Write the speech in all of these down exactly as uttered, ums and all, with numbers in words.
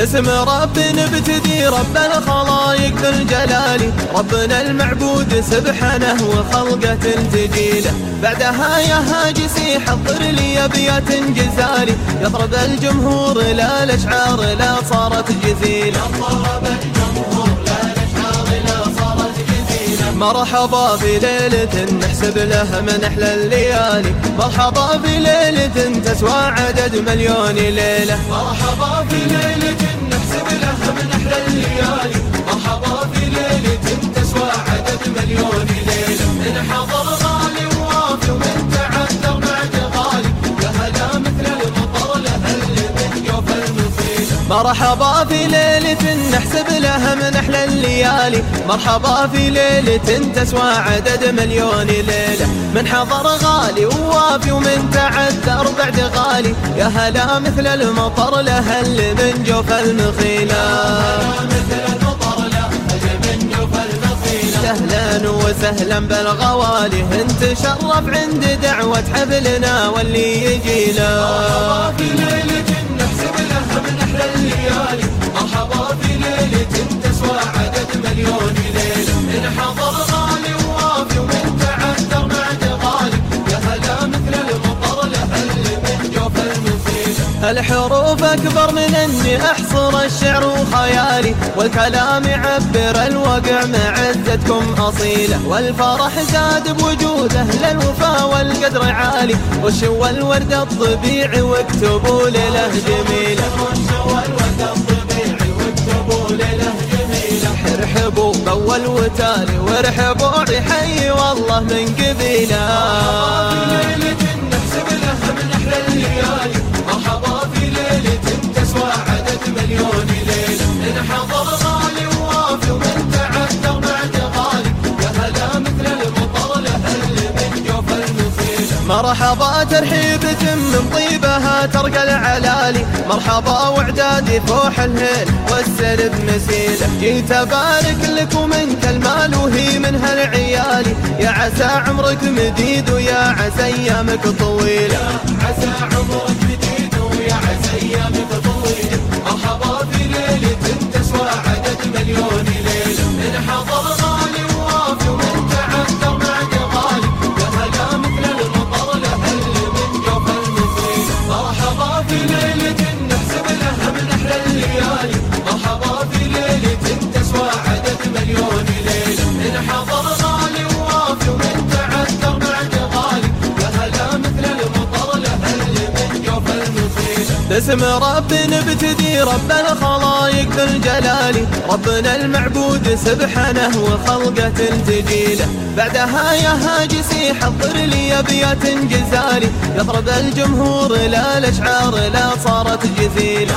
باسم رب نبتدي رب الخلايق ذو الجلال، ربنا المعبود سبحانه وخلقه تلتجيله. بعدها يا هاجسي حضر لي ابيات جزالي، يضرب الجمهور لا الاشعار لا صارت جزيله. مرحبا بليلة نحسب لها من أحلى الليالي، مرحبا بليلة تسوى عدد مليون ليلة. مرحبا بليلة نحسب لها من أحلى الليالي، مرحبا بليلة تسوى عدد مليون ليلة. من حضر غالي ووافي ومن تعذر بعد غالي، يا هلا مثل المطر لهل من جوف المصيلة. مرحبا في ليلة نحسب لها من أحلى الليالي، مرحبا في ليلة تسوى عدد مليون ليلة. من حضر غالي ووافي ومن تعذر بعد غالي، يا هلا مثل المطر لهل من جوف المخيلة. أهلا وسهلا بالغوالي، انت شرف عند دعوة حفلنا واللي يجينا. مرحبا في ليلة نحسب لها من أحلى الليالي، مرحبا في ليلة تسوى عدد مليون ليلة. من حضر غالي ووافي ومن تعذر بعد غالي، يا هلا مثل المطر لهل من جوف المصيلة. الحروف أكبر من أني أحصر الشعر وخيالي، والكلام يعبر الوقع معزتكم أصيلة. والفرح زاد بوجود أهل الوفا والقدر عالي، وشوى الورد الطبيعي واكتبوا ليلة جميلة. ارحبوا بأول وتالي وارحبوا بحي والله من قبيلة. مرحبا في ليلة نحسب لها من أحلى الليالي، مرحبا في ليلة تسوى عدد مليون ليلة. من حضر غالي ووافي ومن تعذر بعد غالي، يا هلا مثل المطر لهل من جوف المصيلة. مرحبا ترحيبة من طيبها ترقى العلالي، مرحبا وعدادي فوح الهيل والسلب مسيلة. جيت أبارك لك ومنك المال وهي من هالعيالي، يا عسى عمرك مديد ويا عسى أيامك طويلة. يا عسى عمرك مديد ويا عسى أيامك طويلة. مرحبا في ليلة تسوى عدد مليون ليلة. من حضر غالي ووافي ومن تعذر بعد غالي، يا هلا مثل المطر لهل من جوف المصيلة. مرحبا في ليلة نحسب لها من أحلى الليالي، مرحبا في ليلة تسوى عدد مليون ليلة. من حضر غالي ووافي ومن تعذر بعد غالي، يا هلا مثل المطر لهل من جوف المصيلة. باسم رب نبتدي رب الخلايق ذو الجلال، ربنا المعبود سبحانه وخلقه تلتجيله. بعدها يا هاجسي حضر لي ابيات جزالي، يضرب الجمهور لا الاشعار لا صارت جزيله.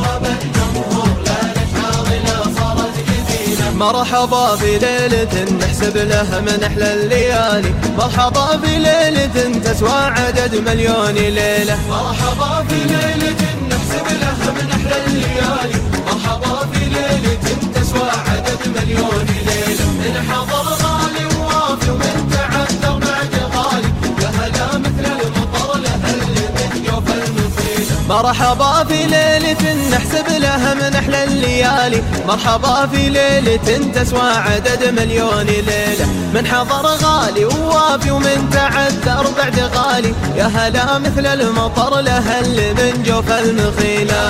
مرحبا بليلة نحسب لها من أحلى الليالي، مرحبا بليلة تسوى عدد مليون ليلة. مرحبا بليلة نحسب لها من أحلى الليالي، مرحبا بليلة تسوى عدد مليون ليلة. من حضر غالي ووافي ومن تعذر بعد غالي، يا هلا مثل المطر لهل من جوف المصيلة. مرحبا في ليلة نحسب لها من أحلى الليالي، مرحبا في ليلة تسوى عدد مليون ليلة. من حضر غالي ووافي ومن تعذر بعد غالي، يا هلا مثل المطر لهل من جوف المخيلة.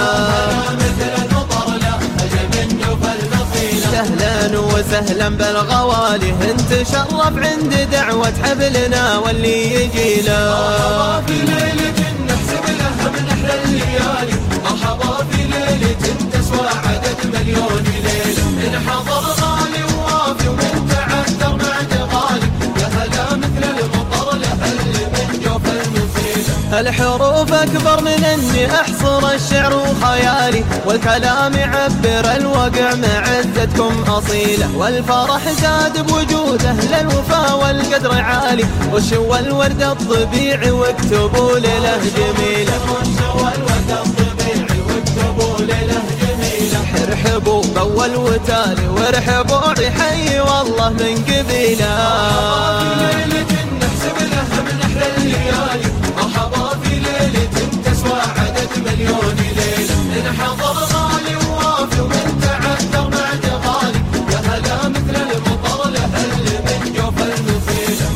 أهلا وسهلا بالغوالي، انت شرف عند دعوة حفلنا واللي يجينا. مرحبا في ليلة نحسب لها من أحلى الليالي، مرحبا في ليلة تسوى عدد مليون ليلة. من حضر غالي ووافي ومن تعذر بعد غالي، يا هلا مثل المطر لهل من جوف المصيلة. الحروف أكبر من أني أحصر الشعر وخيالي، والكلام يعبر الوقع معزتكم أصيلة. والفرح زاد بوجود أهل الوفا والقدر عالي، وشوى الورد الطبيعي واكتبوا ليلة جميلة. ارحبوا بأول وتالي وارحبوا بحي والله من قبيلة. مرحبا في ليلة نحسب لها من أحلى الليالي، مرحبا في ليلة تسوى عدد مليون ليلة. من حضر غالي ووافي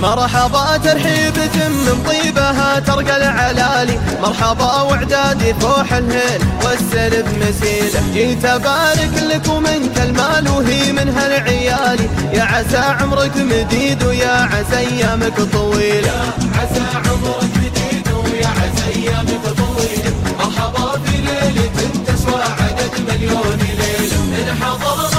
مرحبا ترحيبة من طيبها ترقى العلالي، مرحبا وعدادي فوح الهيل والسرب مسيله. جيت ابارك لك ومنك المال وهي من هالعيالي، يا عسى عمرك مديد ويا عسى ايامك طويله، يا عسى عمرك مديد ويا عسى ايامك طويله. مرحبا في ليلة تسوى عدد مليون ليله، من حضر